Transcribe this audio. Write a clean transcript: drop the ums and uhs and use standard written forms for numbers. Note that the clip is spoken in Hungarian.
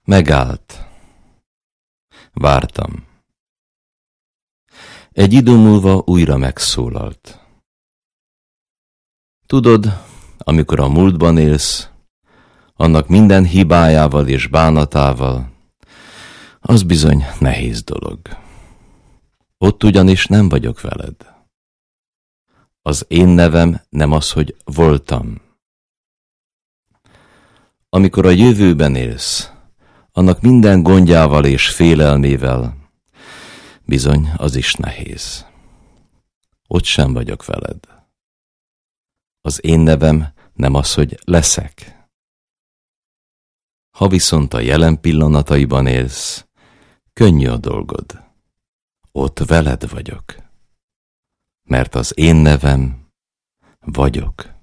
Megállt. Vártam. Egy idő múlva újra megszólalt. Tudod, amikor a múltban élsz, annak minden hibájával és bánatával, az bizony nehéz dolog. Ott ugyanis nem vagyok veled. Az én nevem nem az, hogy voltam. Amikor a jövőben élsz, annak minden gondjával és félelmével, bizony az is nehéz. Ott sem vagyok veled. Az én nevem nem az, hogy leszek. Ha viszont a jelen pillanataiban élsz, könnyű a dolgod. Ott veled vagyok. Mert az én nevem vagyok.